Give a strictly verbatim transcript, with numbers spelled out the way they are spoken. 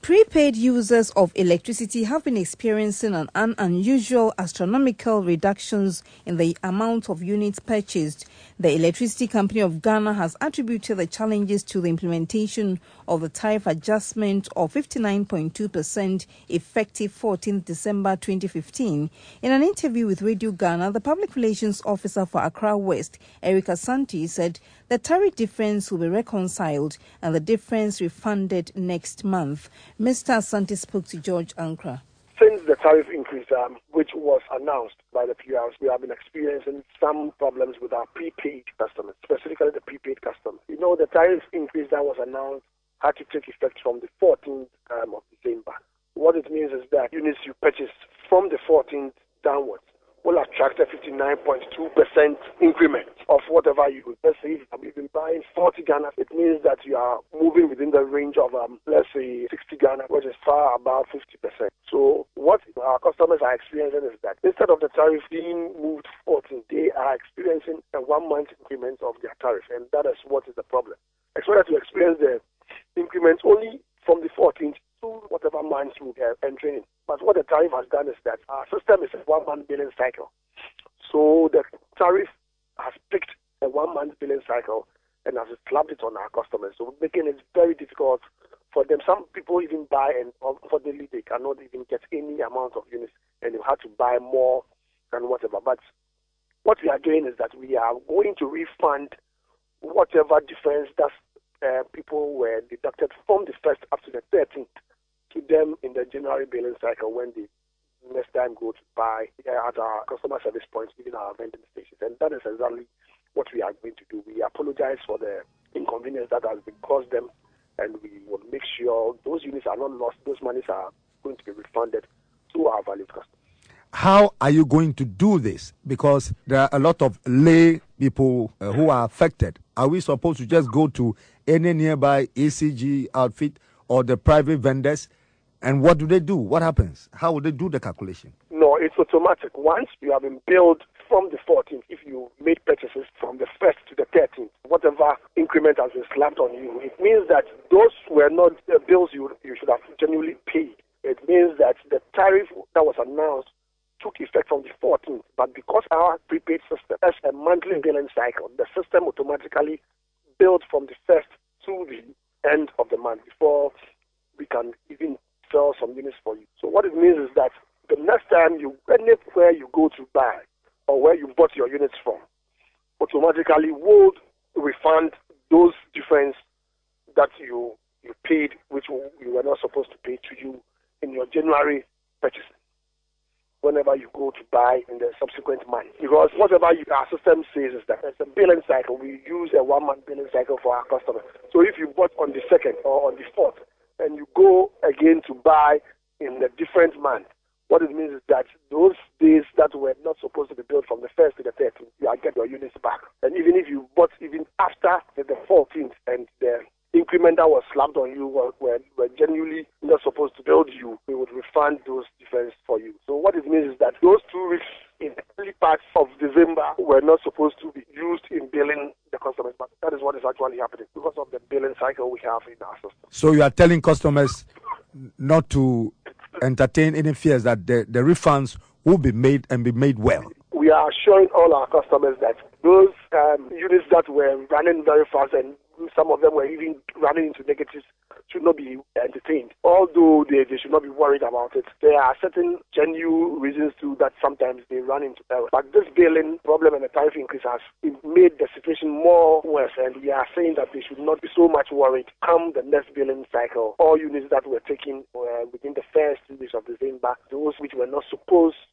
Prepaid users of electricity have been experiencing an, an unusual astronomical reductions in the amount of units purchased. The Electricity Company of Ghana has attributed the challenges to the implementation of the tariff adjustment of fifty-nine point two percent effective fourteenth December twenty fifteen. In an interview with Radio Ghana, the Public Relations Officer for Accra West, Eric Asante, said the tariff difference will be reconciled and the difference refunded next month. Mister Asante spoke to George Ankra. Since the tariff increase, um, which was announced by the P Rs, we have been experiencing some problems with our prepaid customers, specifically the prepaid customers. You know, the tariff increase that was announced had to take effect from the fourteenth um, of December. What it means is that units you purchased from the fourteenth downwards will attract a fifty-nine point two percent increment of whatever you would. Let's say if you've been buying forty Ghana, it means that you are moving within the range of, um, let's say, sixty Ghana, which is far above fifty percent. So what our customers are experiencing is that instead of the tariff being moved fourteen, they are experiencing a one-month increment of their tariff, and that is what is the problem. Expect to experience the increments only from the fourteenth to whatever months you are entering in. But what the tariff has done is that our system is a one-month billing cycle. So the tariff has picked a one-month billing cycle and has slapped it on our customers, so making it very difficult for them. Some people even buy, and unfortunately they cannot even get any amount of units, and they have to buy more than whatever. But what we are doing is that we are going to refund whatever difference that uh, people were deducted from the first up to the thirteenth to them in the January billing cycle when they next time go to buy uh, at our customer service points within our vending stations. And that is exactly what we are going to do. We apologize for the inconvenience that has been caused them, and we will make sure those units are not lost. Those monies are going to be refunded to our valued customers. How are you going to do this? Because there are a lot of lay people uh, who are affected. Are we supposed to just go to any nearby E C G outfit or the private vendors? And what do they do? What happens? How will they do the calculation? No, it's automatic. Once you have been billed from the fourteenth, if you made purchases from the first to the thirteenth, whatever increment has been slapped on you, it means that those were not the bills you, you should have genuinely paid. It means that the tariff that was announced took effect from the fourteenth, but because our prepaid system has a monthly billing cycle, the system automatically billed from the first to the end of the month before we can even sell some units for you. So what it means is that the next time you, anywhere you go to buy or where you bought your units from, automatically will refund those difference that you you paid, which you were not supposed to pay to you in your January purchasing, whenever you go to buy in the subsequent month. Because whatever you, our system says is that it's a billing cycle. We use a one-month billing cycle for our customers. So if you bought on the second or on the fourth, and you go again to buy in the different month, what it means is that those days that were not supposed to be billed from the first to the thirteenth, you will get your units back. And even if you bought even after the, the fourteenth and the increment that was slapped on you were, were, were genuinely not supposed to bill you, we would refund those difference for you. So what it means is that those two weeks in the early parts of December were not supposed to be used in billing the customers, but that is what is actually happening because of the billing cycle we have in our system. So you are telling customers not to entertain any fears that the, the refunds will be made and be made well? We are assuring all our customers that those um, units that were running very fast and some of them were even running into negatives should not be entertained. Although they, they should not be worried about it. There are certain genuine reasons too that sometimes they run into error. But this billing problem and the tariff increase has made the situation more worse, and we are saying that they should not be so much worried. Come the next billing cycle, all units that were taken uh, within the first two weeks of December, those which were not supposed